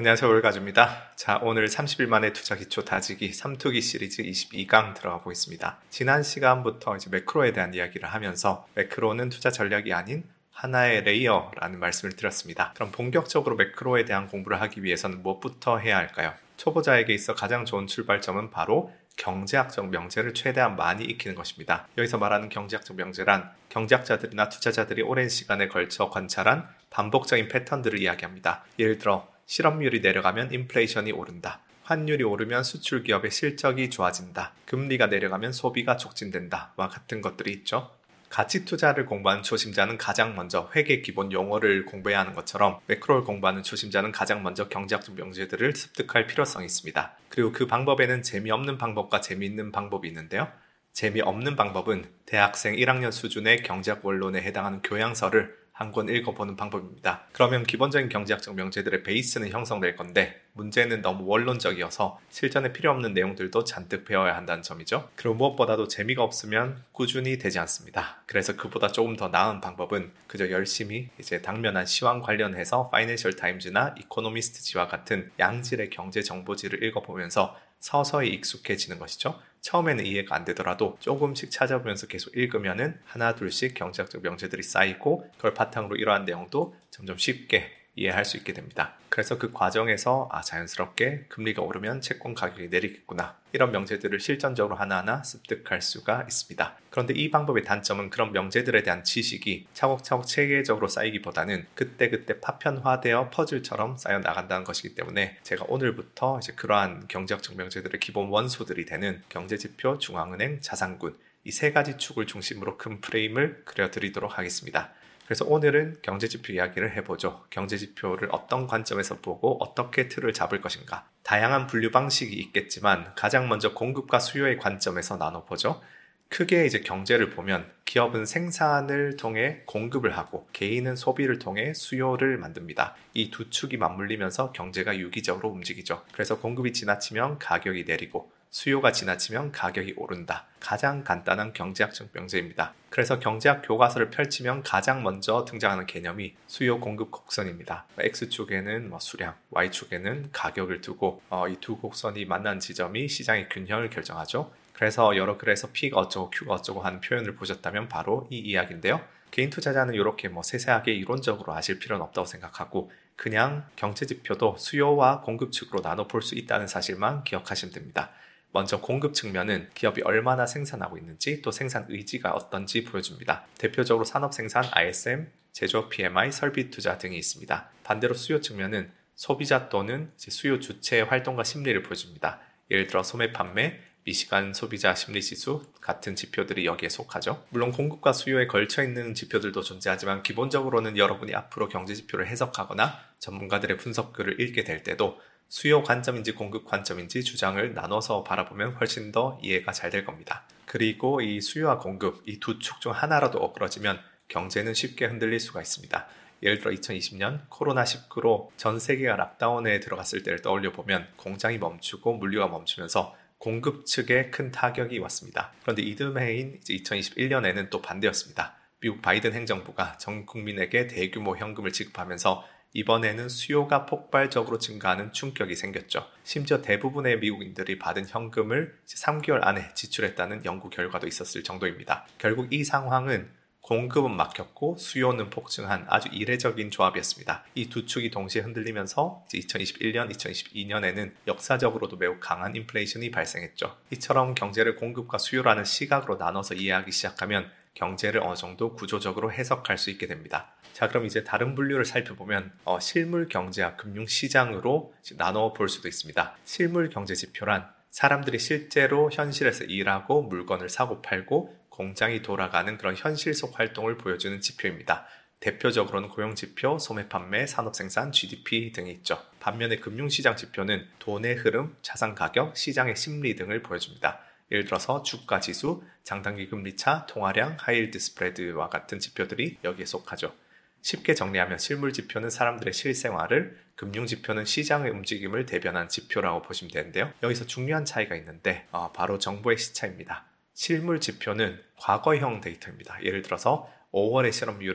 안녕하세요. 올가주입니다. 자, 오늘 30일 만에 투자 기초 다지기 3투기 시리즈 22강 들어가 보겠습니다. 지난 시간부터 이제 매크로에 대한 이야기를 하면서 매크로는 투자 전략이 아닌 하나의 레이어라는 말씀을 드렸습니다. 그럼 본격적으로 매크로에 대한 공부를 하기 위해서는 무엇부터 해야 할까요? 초보자에게 있어 가장 좋은 출발점은 바로 경제학적 명제를 최대한 많이 익히는 것입니다. 여기서 말하는 경제학적 명제란 경제학자들이나 투자자들이 오랜 시간에 걸쳐 관찰한 반복적인 패턴들을 이야기합니다. 예를 들어 실업률이 내려가면 인플레이션이 오른다. 환율이 오르면 수출 기업의 실적이 좋아진다. 금리가 내려가면 소비가 촉진된다. 와 같은 것들이 있죠. 가치 투자를 공부하는 초심자는 가장 먼저 회계 기본 용어를 공부해야 하는 것처럼 매크로를 공부하는 초심자는 가장 먼저 경제학적 명제들을 습득할 필요성이 있습니다. 그리고 그 방법에는 재미없는 방법과 재미있는 방법이 있는데요. 재미없는 방법은 대학생 1학년 수준의 경제학 원론에 해당하는 교양서를 한 권 읽어보는 방법입니다. 그러면 기본적인 경제학적 명제들의 베이스는 형성될 건데 문제는 너무 원론적이어서 실전에 필요 없는 내용들도 잔뜩 배워야 한다는 점이죠. 그리고 무엇보다도 재미가 없으면 꾸준히 되지 않습니다. 그래서 그보다 조금 더 나은 방법은 그저 열심히 이제 당면한 시황 관련해서 파이낸셜 타임즈나 이코노미스트지와 같은 양질의 경제 정보지를 읽어보면서 서서히 익숙해지는 것이죠. 처음에는 이해가 안 되더라도 조금씩 찾아보면서 계속 읽으면은 하나 둘씩 경제학적 명제들이 쌓이고 그걸 바탕으로 이러한 내용도 점점 쉽게 이해할 수 있게 됩니다. 그래서 그 과정에서 자연스럽게 금리가 오르면 채권 가격이 내리겠구나. 이런 명제들을 실전적으로 하나하나 습득할 수가 있습니다. 그런데 이 방법의 단점은 그런 명제들에 대한 지식이 차곡차곡 체계적으로 쌓이기보다는 그때그때 파편화되어 퍼즐처럼 쌓여 나간다는 것이기 때문에 제가 오늘부터 이제 그러한 경제학적 명제들의 기본 원소들이 되는 경제지표, 중앙은행, 자산군 이 세 가지 축을 중심으로 큰 프레임을 그려드리도록 하겠습니다. 그래서 오늘은 경제지표 이야기를 해보죠. 경제지표를 어떤 관점에서 보고 어떻게 틀을 잡을 것인가. 다양한 분류 방식이 있겠지만 가장 먼저 공급과 수요의 관점에서 나눠보죠. 크게 이제 경제를 보면 기업은 생산을 통해 공급을 하고 개인은 소비를 통해 수요를 만듭니다. 이 두 축이 맞물리면서 경제가 유기적으로 움직이죠. 그래서 공급이 지나치면 가격이 내리고 수요가 지나치면 가격이 오른다. 가장 간단한 경제학적 명제입니다. 그래서 경제학 교과서를 펼치면 가장 먼저 등장하는 개념이 수요 공급 곡선입니다. X축에는 수량, Y축에는 가격을 두고 이 두 곡선이 만난 지점이 시장의 균형을 결정하죠. 그래서 여러 글에서 P가 어쩌고 Q가 어쩌고 하는 표현을 보셨다면 바로 이 이야기인데요. 개인 투자자는 이렇게 세세하게 이론적으로 아실 필요는 없다고 생각하고 그냥 경제지표도 수요와 공급 측으로 나눠 볼 수 있다는 사실만 기억하시면 됩니다. 먼저 공급 측면은 기업이 얼마나 생산하고 있는지 또 생산 의지가 어떤지 보여줍니다. 대표적으로 산업생산, ISM, 제조업 PMI, 설비투자 등이 있습니다. 반대로 수요 측면은 소비자 또는 수요 주체의 활동과 심리를 보여줍니다. 예를 들어 소매 판매, 미시간 소비자 심리지수 같은 지표들이 여기에 속하죠. 물론 공급과 수요에 걸쳐있는 지표들도 존재하지만 기본적으로는 여러분이 앞으로 경제지표를 해석하거나 전문가들의 분석글을 읽게 될 때도 수요 관점인지 공급 관점인지 주장을 나눠서 바라보면 훨씬 더 이해가 잘 될 겁니다. 그리고 이 수요와 공급, 이 두 축 중 하나라도 어그러지면 경제는 쉽게 흔들릴 수가 있습니다. 예를 들어 2020년 코로나19로 전 세계가 락다운에 들어갔을 때를 떠올려 보면 공장이 멈추고 물류가 멈추면서 공급 측에 큰 타격이 왔습니다. 그런데 이듬해인 2021년에는 또 반대였습니다. 미국 바이든 행정부가 전 국민에게 대규모 현금을 지급하면서 이번에는 수요가 폭발적으로 증가하는 충격이 생겼죠. 심지어 대부분의 미국인들이 받은 현금을 3개월 안에 지출했다는 연구 결과도 있었을 정도입니다. 결국 이 상황은 공급은 막혔고 수요는 폭증한 아주 이례적인 조합이었습니다. 이 두 축이 동시에 흔들리면서 2021년, 2022년에는 역사적으로도 매우 강한 인플레이션이 발생했죠. 이처럼 경제를 공급과 수요라는 시각으로 나눠서 이해하기 시작하면 경제를 어느 정도 구조적으로 해석할 수 있게 됩니다. 자, 그럼 이제 다른 분류를 살펴보면 실물 경제학, 금융시장으로 나눠 볼 수도 있습니다. 실물 경제 지표란 사람들이 실제로 현실에서 일하고 물건을 사고 팔고 공장이 돌아가는 그런 현실 속 활동을 보여주는 지표입니다. 대표적으로는 고용지표, 소매판매, 산업생산, GDP 등이 있죠. 반면에 금융시장 지표는 돈의 흐름, 자산가격, 시장의 심리 등을 보여줍니다. 예를 들어서 주가지수, 장단기 금리차, 통화량, 하이힐드 스프레드와 같은 지표들이 여기에 속하죠. 쉽게 정리하면 실물 지표는 사람들의 실생활을, 금융 지표는 시장의 움직임을 대변한 지표라고 보시면 되는데요. 여기서 중요한 차이가 있는데 바로 정보의 시차입니다. 실물 지표는 과거형 데이터입니다. 예를 들어서 5월의 실업률은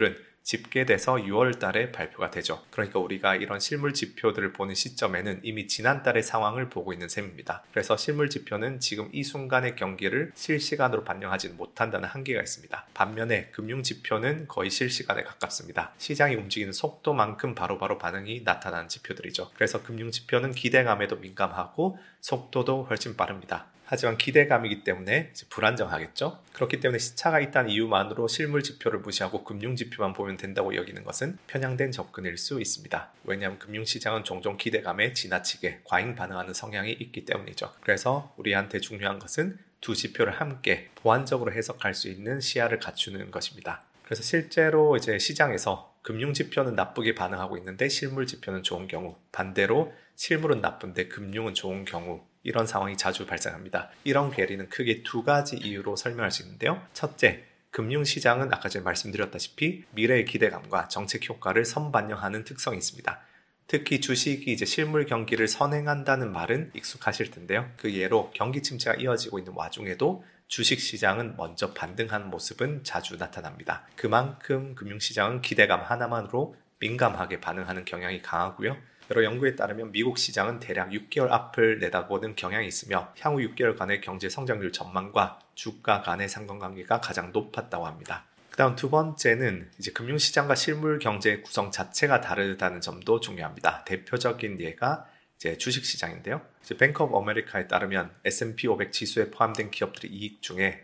집계돼서 6월 달에 발표가 되죠. 그러니까 우리가 이런 실물 지표들을 보는 시점에는 이미 지난달의 상황을 보고 있는 셈입니다. 그래서 실물 지표는 지금 이 순간의 경기를 실시간으로 반영하지는 못한다는 한계가 있습니다. 반면에 금융 지표는 거의 실시간에 가깝습니다. 시장이 움직이는 속도만큼 바로바로 반응이 나타나는 지표들이죠. 그래서 금융 지표는 기대감에도 민감하고 속도도 훨씬 빠릅니다. 하지만 기대감이기 때문에 불안정하겠죠. 그렇기 때문에 시차가 있다는 이유만으로 실물 지표를 무시하고 금융 지표만 보면 된다고 여기는 것은 편향된 접근일 수 있습니다. 왜냐하면 금융시장은 종종 기대감에 지나치게 과잉 반응하는 성향이 있기 때문이죠. 그래서 우리한테 중요한 것은 두 지표를 함께 보완적으로 해석할 수 있는 시야를 갖추는 것입니다. 그래서 실제로 이제 시장에서 금융 지표는 나쁘게 반응하고 있는데 실물 지표는 좋은 경우, 반대로 실물은 나쁜데 금융은 좋은 경우, 이런 상황이 자주 발생합니다. 이런 괴리는 크게 두 가지 이유로 설명할 수 있는데요. 첫째, 금융시장은 아까 전에 말씀드렸다시피 미래의 기대감과 정책 효과를 선반영하는 특성이 있습니다. 특히 주식이 이제 실물 경기를 선행한다는 말은 익숙하실 텐데요. 그 예로 경기 침체가 이어지고 있는 와중에도 주식시장은 먼저 반등하는 모습은 자주 나타납니다. 그만큼 금융시장은 기대감 하나만으로 민감하게 반응하는 경향이 강하고요. 여러 연구에 따르면 미국 시장은 대략 6개월 앞을 내다보는 경향이 있으며 향후 6개월간의 경제 성장률 전망과 주가 간의 상관관계가 가장 높았다고 합니다. 그다음 두 번째는 이제 금융시장과 실물 경제의 구성 자체가 다르다는 점도 중요합니다. 대표적인 예가 이제 주식시장인데요. 이제 뱅크 오브 아메리카에 따르면 S&P 500 지수에 포함된 기업들의 이익 중에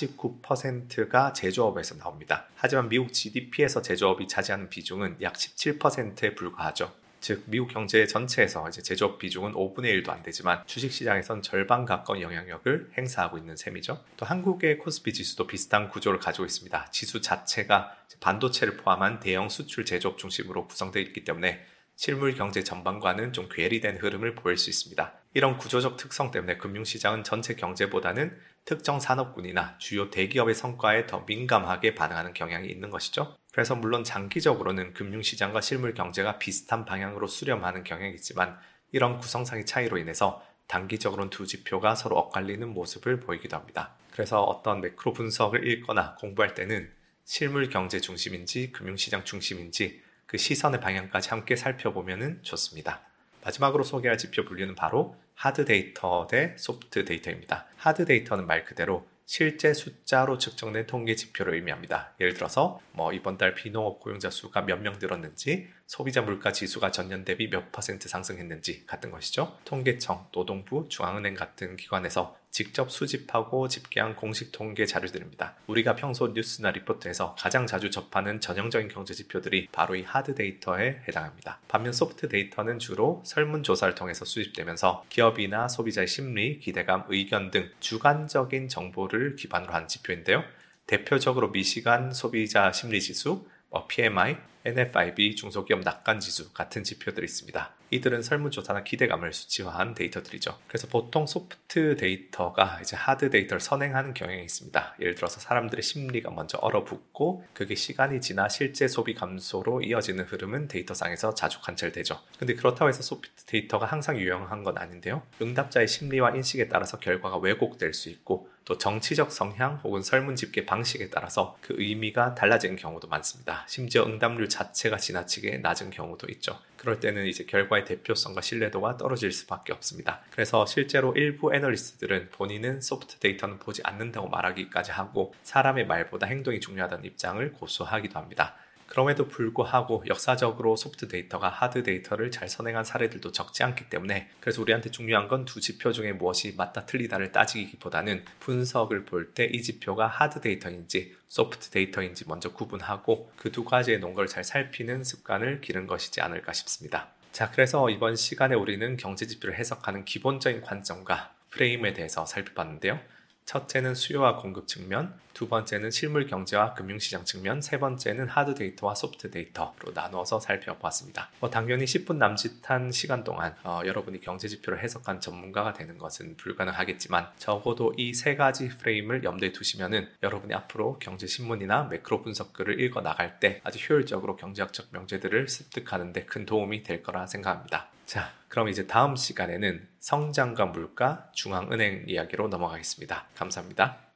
49%가 제조업에서 나옵니다. 하지만 미국 GDP에서 제조업이 차지하는 비중은 약 17%에 불과하죠. 즉 미국 경제 전체에서 이제 제조업 비중은 5분의 1도 안 되지만 주식시장에선 절반 가까운 영향력을 행사하고 있는 셈이죠. 또 한국의 코스피 지수도 비슷한 구조를 가지고 있습니다. 지수 자체가 반도체를 포함한 대형 수출 제조업 중심으로 구성되어 있기 때문에 실물 경제 전반과는 좀 괴리된 흐름을 보일 수 있습니다. 이런 구조적 특성 때문에 금융시장은 전체 경제보다는 특정 산업군이나 주요 대기업의 성과에 더 민감하게 반응하는 경향이 있는 것이죠. 그래서 물론 장기적으로는 금융시장과 실물 경제가 비슷한 방향으로 수렴하는 경향이 있지만 이런 구성상의 차이로 인해서 단기적으로는 두 지표가 서로 엇갈리는 모습을 보이기도 합니다. 그래서 어떤 매크로 분석을 읽거나 공부할 때는 실물 경제 중심인지 금융시장 중심인지 그 시선의 방향까지 함께 살펴보면 좋습니다. 마지막으로 소개할 지표 분류는 바로 하드 데이터 대 소프트 데이터입니다. 하드 데이터는 말 그대로 실제 숫자로 측정된 통계 지표를 의미합니다. 예를 들어서 이번 달 비농업 고용자 수가 몇 명 늘었는지, 소비자 물가 지수가 전년 대비 몇 % 상승했는지 같은 것이죠. 통계청, 노동부, 중앙은행 같은 기관에서 직접 수집하고 집계한 공식 통계 자료들입니다. 우리가 평소 뉴스나 리포트에서 가장 자주 접하는 전형적인 경제 지표들이 바로 이 하드 데이터에 해당합니다. 반면 소프트 데이터는 주로 설문조사를 통해서 수집되면서 기업이나 소비자의 심리, 기대감, 의견 등 주관적인 정보를 기반으로 한 지표인데요. 대표적으로 미시간 소비자 심리지수, PMI, NFIB, 중소기업 낙관지수 같은 지표들이 있습니다. 이들은 설문조사나 기대감을 수치화한 데이터들이죠. 그래서 보통 소프트 데이터가 이제 하드 데이터를 선행하는 경향이 있습니다. 예를 들어서 사람들의 심리가 먼저 얼어붙고 그게 시간이 지나 실제 소비 감소로 이어지는 흐름은 데이터상에서 자주 관찰되죠. 근데 그렇다고 해서 소프트 데이터가 항상 유용한 건 아닌데요. 응답자의 심리와 인식에 따라서 결과가 왜곡될 수 있고 또 정치적 성향 혹은 설문 집계 방식에 따라서 그 의미가 달라지는 경우도 많습니다. 심지어 응답률 자체가 지나치게 낮은 경우도 있죠. 그럴 때는 이제 결과의 대표성과 신뢰도가 떨어질 수밖에 없습니다. 그래서 실제로 일부 애널리스트들은 본인은 소프트 데이터는 보지 않는다고 말하기까지 하고 사람의 말보다 행동이 중요하다는 입장을 고수하기도 합니다. 그럼에도 불구하고 역사적으로 소프트 데이터가 하드 데이터를 잘 선행한 사례들도 적지 않기 때문에 그래서 우리한테 중요한 건 두 지표 중에 무엇이 맞다 틀리다를 따지기보다는 분석을 볼 때 이 지표가 하드 데이터인지 소프트 데이터인지 먼저 구분하고 그 두 가지의 논거를 잘 살피는 습관을 기른 것이지 않을까 싶습니다. 자, 그래서 이번 시간에 우리는 경제지표를 해석하는 기본적인 관점과 프레임에 대해서 살펴봤는데요. 첫째는 수요와 공급 측면, 두 번째는 실물 경제와 금융시장 측면, 세 번째는 하드 데이터와 소프트 데이터로 나누어서 살펴보았습니다. 당연히 10분 남짓한 시간 동안 여러분이 경제지표를 해석한 전문가가 되는 것은 불가능하겠지만 적어도 이 세 가지 프레임을 염두에 두시면은 여러분이 앞으로 경제신문이나 매크로 분석글을 읽어 나갈 때 아주 효율적으로 경제학적 명제들을 습득하는 데 큰 도움이 될 거라 생각합니다. 자, 그럼 이제 다음 시간에는 성장과 물가, 중앙은행 이야기로 넘어가겠습니다. 감사합니다.